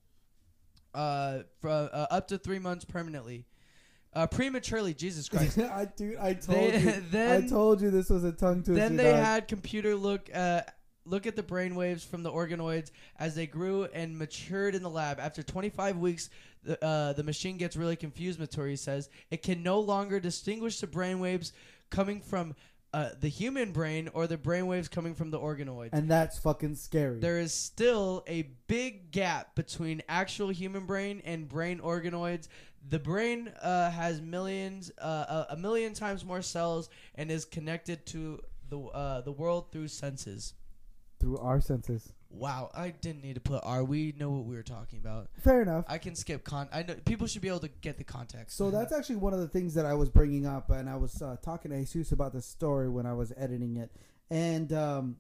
uh, for, uh, up to three months permanently. Uh, prematurely, Jesus Christ. I dude, I told They- you. then- I told you this was a tongue twister. Then they dog. had computer look uh, look at the brain waves from the organoids as they grew and matured in the lab. After twenty-five weeks, the, uh, the machine gets really confused, Maturi says. It can no longer distinguish the brain waves coming from uh, the human brain or the brain waves coming from the organoids. and that's fucking scary. There is still a big gap between actual human brain and brain organoids. The brain uh, has millions, uh, a, a million times more cells, and is connected to the uh, the world through senses. Through our senses. Wow, I didn't need to put R. We know what we were talking about. Fair enough. I can skip con. I know people should be able to get the context. So that's actually one of the things that I was bringing up, and I was uh, talking to Jesus about this story when I was editing it. And um,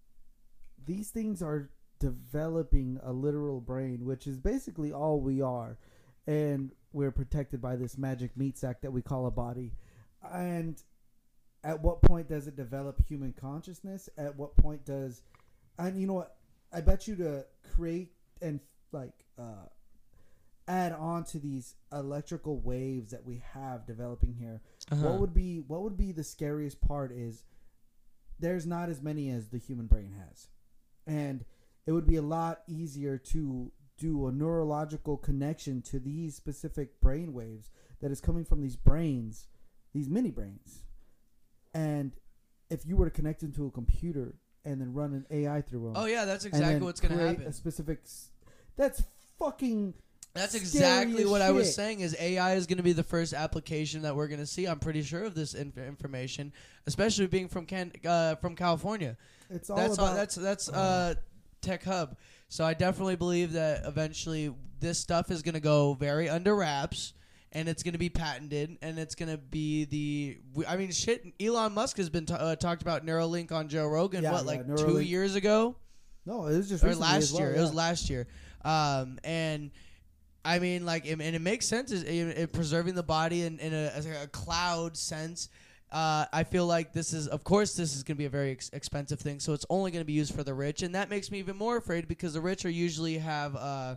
these things are developing a literal brain, which is basically all we are. And we're protected by this magic meat sack that we call a body. And at what point does it develop human consciousness? At what point does... And you know what? I bet you to create and like uh, add on to these electrical waves that we have developing here. Uh-huh. What would be what would be the scariest part is there's not as many as the human brain has, and it would be a lot easier to do a neurological connection to these specific brain waves that is coming from these brains, these mini brains, and if you were to connect into a computer and then run an A I through them. Oh yeah, that's and exactly then what's gonna create happen. A specific. s- That's fucking. That's scary exactly as what I was shit. saying. Is A I is going to be the first application that we're going to see. I'm pretty sure of this inf- information, especially being from Can- uh, from California. It's all That's about. all, that's that's uh, Tech Hub. So I definitely believe that eventually this stuff is going to go very under wraps, and it's going to be patented, and it's going to be the. I mean, shit. Elon Musk has been t- uh, talked about Neuralink on Joe Rogan. Yeah, what, yeah, like two Neuralink. years ago? no, it was just Or recently last as well, year. yeah. It was last year. Um, and I mean, like, it, and it makes sense. Is it, it preserving the body in, in a, as a cloud sense. Uh, I feel like this is, of course, this is going to be a very ex- expensive thing. So it's only going to be used for the rich, and that makes me even more afraid because the rich are usually have uh,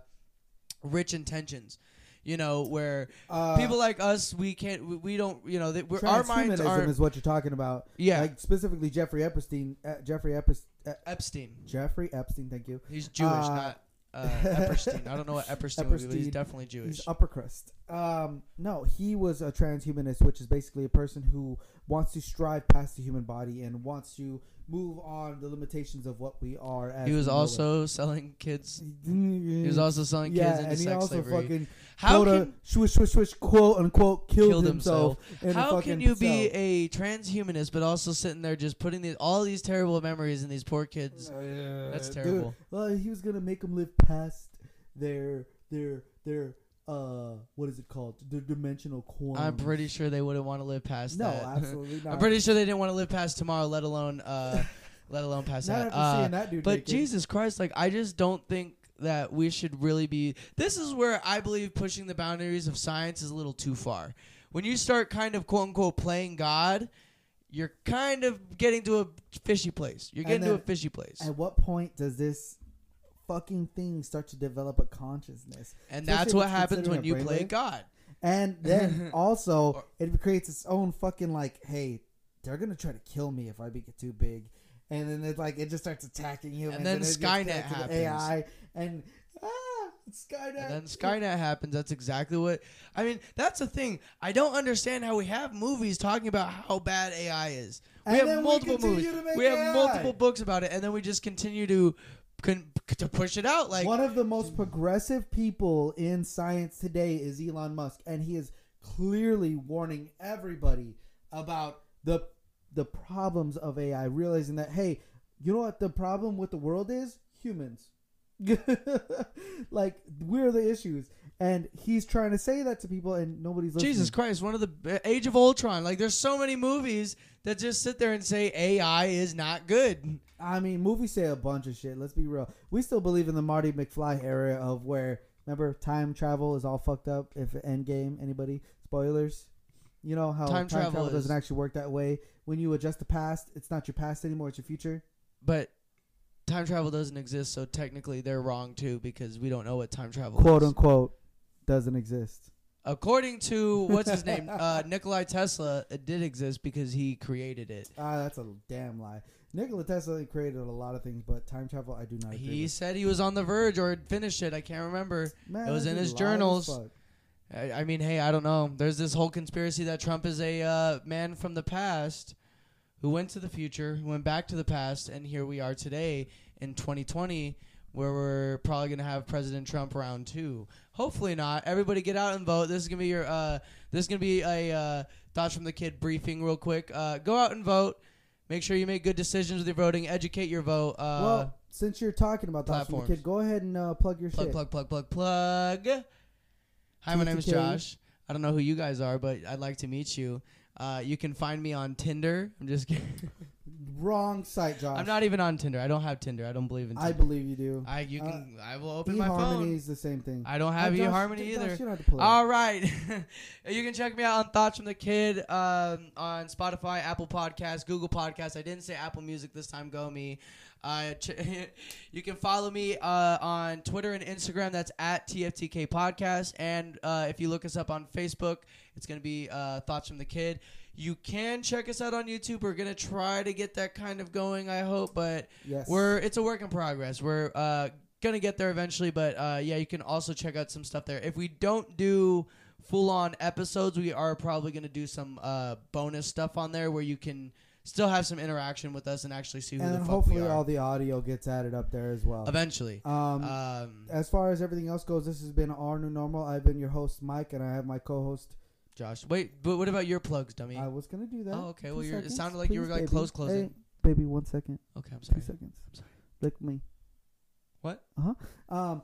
rich intentions. You know, where Uh, people like us, we can't, we, we don't, you know, that we're, our minds transhumanism aren't. is what you're talking about. Yeah, Like specifically Jeffrey Epstein. Uh, Jeffrey Epstein. Uh, Epstein. Jeffrey Epstein. Thank you. He's Jewish, Uh, not uh, Epperstein. I don't know what Epperstein, would be, but he's Epperstein. definitely Jewish. He's upper crust. Um, no, he was a transhumanist, which is basically a person who wants to strive past the human body and wants to move on the limitations of what we are. As He was we know also selling kids. it. He was also selling yeah, kids into and he sex also slavery. fucking How quote, can swish swish swish quote unquote killed, killed himself. himself? in a How fucking can you be cell. a transhumanist but also sitting there just putting these, all these terrible memories in these poor kids? Uh, That's dude, terrible. well, he was gonna make them live past their their their uh what is it called? Their dimensional quantum. I'm pretty sure they wouldn't want to live past no, that. absolutely not. I'm pretty sure they didn't want to live past tomorrow, let alone uh, let alone past Not that. after Uh, seeing that dude. But naked. Jesus Christ, like, I just don't think that we should really be. This is where I believe pushing the boundaries of science is a little too far. When you start kind of quote unquote playing God, you're kind of getting to a fishy place. You're And getting to a then fishy place. At what point does this fucking thing start to develop a consciousness? And especially that's if what it's happens considered when a you play brainwave? God. And then also, Or- it creates its own fucking like, hey, they're gonna try to kill me if I make it too big, and then it's like it just starts attacking humans. And then it gets Skynet connected to happens. A I and ah, Skynet. And then Skynet happens. That's exactly what. I mean, that's the thing. I don't understand how we have movies talking about how bad A I is. We And have then we multiple continue movies. to make We have A I. multiple books about it, and then we just continue to con- to push it out. Like One of the most progressive people in science today is Elon Musk, and he is clearly warning everybody about the the problems of A I, realizing that, hey, you know what the problem with the world is? Humans. Like, we're the issues. And he's trying to say that to people, and nobody's listening. Jesus Christ, one of the uh, Age of Ultron. Like, there's so many movies that just sit there and say A I is not good. I mean, movies say a bunch of shit. Let's be real. We still believe in the Marty McFly era of where, remember, time travel is all fucked up. If Endgame, anybody? Spoilers. You know how Time time, travel travel, is- doesn't actually work that way. When you adjust the past, it's not your past anymore, it's your future. But time travel doesn't exist, so technically they're wrong too because we don't know what time travel Quote is. unquote, doesn't exist. According to, what's his name? Uh, Nikolai Tesla, it did exist because he created it. Ah, that's a damn lie. Nikola Tesla created a lot of things, but time travel, I do not agree He with. said he was on the verge or had finished it. I can't remember. Man, it was that in dude his lied as journals. fuck. I, I mean, hey, I don't know. There's this whole conspiracy that Trump is a uh, man from the past who went to the future, who went back to the past, and here we are today in twenty twenty, where we're probably going to have President Trump round two. Hopefully not. Everybody get out and vote. This is going to be your uh, this is going to be a uh, Thoughts from the Kid briefing real quick. Uh, go out and vote. Make sure you make good decisions with your voting. Educate your vote. Uh, Well, since you're talking about that, platforms. kid, go ahead and uh, plug your plug, shit. plug, plug, plug, plug. Hi, my name is T T K. Josh. I don't know who you guys are, but I'd like to meet you. Uh, you can find me on Tinder. I'm just kidding. Wrong site, Josh. I'm not even on Tinder. I don't have Tinder. I don't believe in Tinder. I believe you do. I you uh, can. I will open my phone. eHarmony is the same thing. I don't have Uh, Josh, eHarmony Josh, either. you don't have to pull it. All right. You can check me out on Thoughts from the Kid um, on Spotify, Apple Podcasts, Google Podcasts. I didn't say Apple Music this time. Go me. Uh, ch- you can follow me uh, on Twitter and Instagram. That's at T F T K Podcast. And uh, if you look us up on Facebook, it's going to be uh, Thoughts from the Kid. You can check us out on YouTube. We're going to try to get that kind of going, I hope. But Yes. we're it's a work in progress. We're uh, going to get there eventually. But, uh, yeah, you can also check out some stuff there. If we don't do full-on episodes, we are probably going to do some uh, bonus stuff on there where you can still have some interaction with us and actually see who and the then fuck hopefully we are. all the audio gets added up there as well. Eventually. Um, Um, as far as everything else goes, this has been our new normal. I've been your host, Mike, and I have my co-host. Josh. Wait, but what about your plugs, dummy? I was gonna do that. Oh, okay. Two Well, you're, it seconds, sounded like you were please, like baby. close closing. Hey, baby, one second. Okay, I'm Two sorry. seconds. I'm sorry. Lick me. What? Uh huh. Um,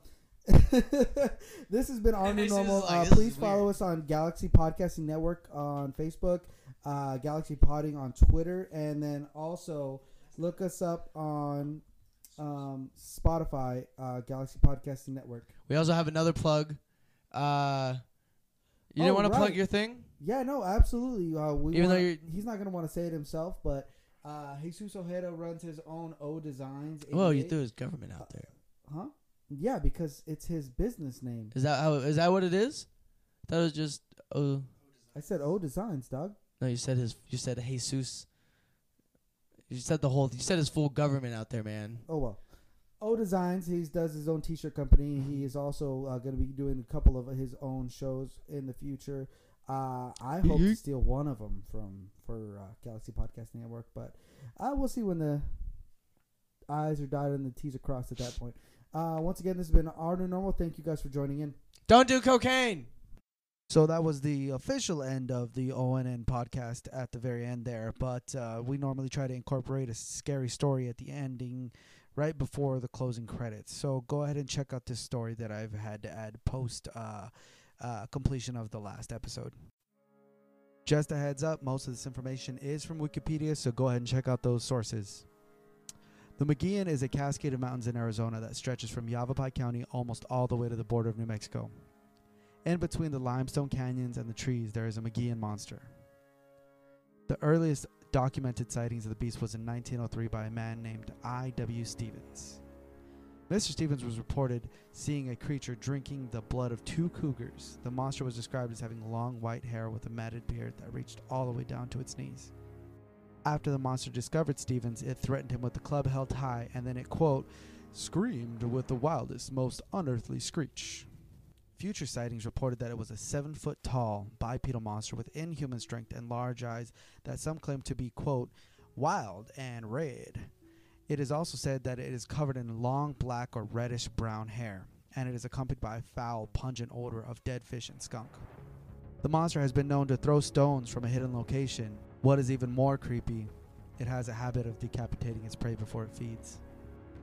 this has been our new This is normal. like- uh, this is please follow weird. us on Galaxy Podcasting Network on Facebook, uh, Galaxy Podding on Twitter, and then also look us up on um, Spotify, uh, Galaxy Podcasting Network. We also have another plug. Uh, you Oh, didn't want to plug right. your thing? Yeah, no, absolutely. Uh, we Even though wanna- you're- he's not gonna want to say it himself, but uh, Jesus Ojeda runs his own O Designs. Well, you eighty-eight. threw his government out there. Huh? Yeah, because it's his business name. Is that how? Is that what it is? I thought it was just. Oh I said O Designs, dog. no! You said his. You said Jesus. You said the whole. You said his full government out there, man. Oh well. O Designs. He does his own T-shirt company. He is also uh, going to be doing a couple of his own shows in the future. Uh, I hope to steal one of them from for uh, Galaxy Podcasting Network, but uh, we'll see when the I's are dotted and the T's are crossed at that point. Uh, once again, this has been our new normal. Thank you guys for joining in. Don't do cocaine. So that was the official end of the O N N podcast at the very end there. But uh, we normally try to incorporate a scary story at the ending right before the closing credits. So go ahead and check out this story that I've had to add post uh, uh, completion of the last episode. Just a heads up, most of this information is from Wikipedia, so go ahead and check out those sources. The Magean is a cascade of mountains in Arizona that stretches from Yavapai County almost all the way to the border of New Mexico. In between the limestone canyons and the trees, there is a Magean monster. The earliest documented sightings of the beast was in nineteen oh three by a man named I W Stevens. Mister Stevens was reported seeing a creature drinking the blood of two cougars. The monster was described as having long white hair with a matted beard that reached all the way down to its knees. After the monster discovered Stevens, it threatened him with the club held high, and then it, quote, screamed with the wildest, most unearthly screech. Future sightings reported that it was a seven-foot-tall bipedal monster with inhuman strength and large eyes that some claim to be, quote, wild and red. It is also said that it is covered in long black or reddish-brown hair, and it is accompanied by a foul, pungent odor of dead fish and skunk. The monster has been known to throw stones from a hidden location. What is even more creepy, it has a habit of decapitating its prey before it feeds.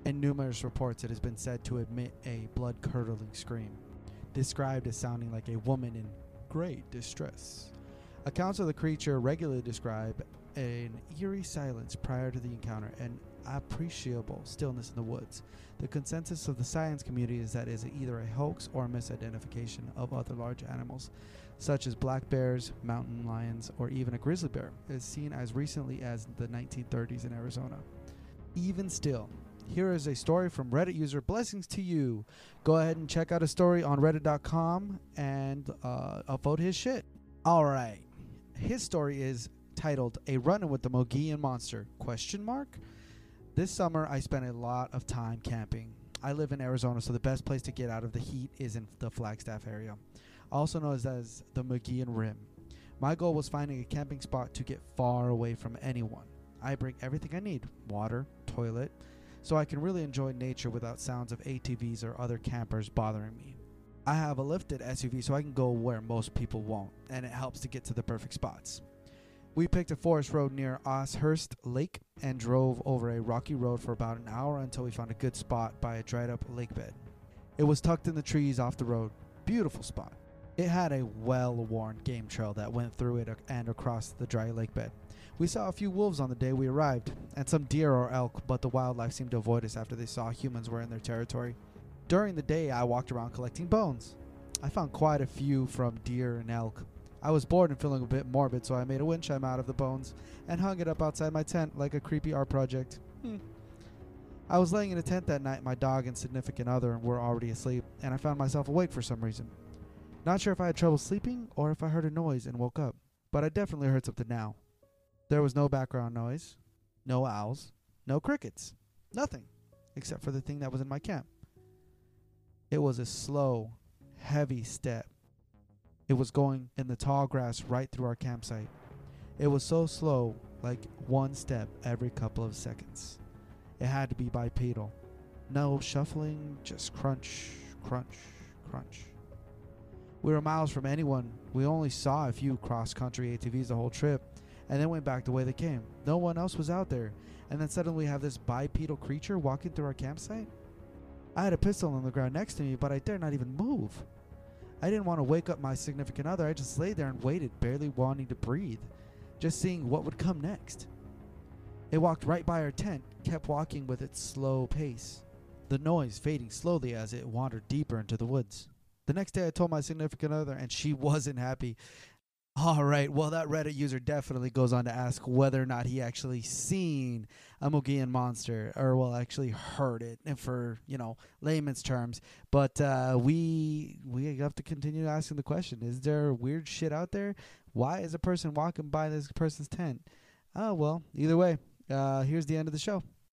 In numerous reports, it has been said to emit a blood-curdling scream, described as sounding like a woman in great distress. Accounts of the creature regularly describe an eerie silence prior to the encounter and appreciable stillness in the woods. The consensus of the science community is that it is either a hoax or a misidentification of other large animals, such as black bears, mountain lions, or even a grizzly bear, as seen as recently as the nineteen thirties in Arizona. Even still, here is a story from Reddit user Blessings to You. Go ahead and check out his story on reddit dot com and uh, upvote his shit. All right. His story is titled A Run-In with the Mogollon Monster, question mark? This summer, I spent a lot of time camping. I live in Arizona, so the best place to get out of the heat is in the Flagstaff area, also known as the Mogollon Rim. My goal was finding a camping spot to get far away from anyone. I bring everything I need, water, toilet, so I can really enjoy nature without sounds of A T Vs or other campers bothering me. I have a lifted S U V so I can go where most people won't, and it helps to get to the perfect spots. We picked a forest road near Ashurst Lake and drove over a rocky road for about an hour until we found a good spot by a dried up lake bed. It was tucked in the trees off the road. Beautiful spot. It had a well-worn game trail that went through it and across the dry lake bed. We saw a few wolves on the day we arrived, and some deer or elk, but the wildlife seemed to avoid us after they saw humans were in their territory. During the day, I walked around collecting bones. I found quite a few from deer and elk. I was bored and feeling a bit morbid, so I made a wind chime out of the bones and hung it up outside my tent like a creepy art project. Hmm. I was laying in a tent that night. My dog and significant other were already asleep, and I found myself awake for some reason. Not sure if I had trouble sleeping or if I heard a noise and woke up, but I definitely heard something now. There was no background noise, no owls, no crickets, nothing, except for the thing that was in my camp. It was a slow, heavy step. It was going in the tall grass right through our campsite. It was so slow, like one step every couple of seconds. It had to be bipedal. No shuffling, just crunch, crunch, crunch. We were miles from anyone. We only saw a few cross-country A T Vs the whole trip, and then went back the way they came. No one else was out there, and then suddenly we have this bipedal creature walking through our campsite? I had a pistol on the ground next to me, but I dare not even move. I didn't want to wake up my significant other. I just lay there and waited, barely wanting to breathe, just seeing what would come next. It walked right by our tent, kept walking with its slow pace, the noise fading slowly as it wandered deeper into the woods. The next day I told my significant other, and she wasn't happy. All right, well, that Reddit user definitely goes on to ask whether or not he actually seen a Mogollon monster, or well, actually heard it, and for, you know, layman's terms. But uh, we we have to continue asking the question: is there weird shit out there? Why is a person walking by this person's tent? Oh well, either way, uh, here's the end of the show.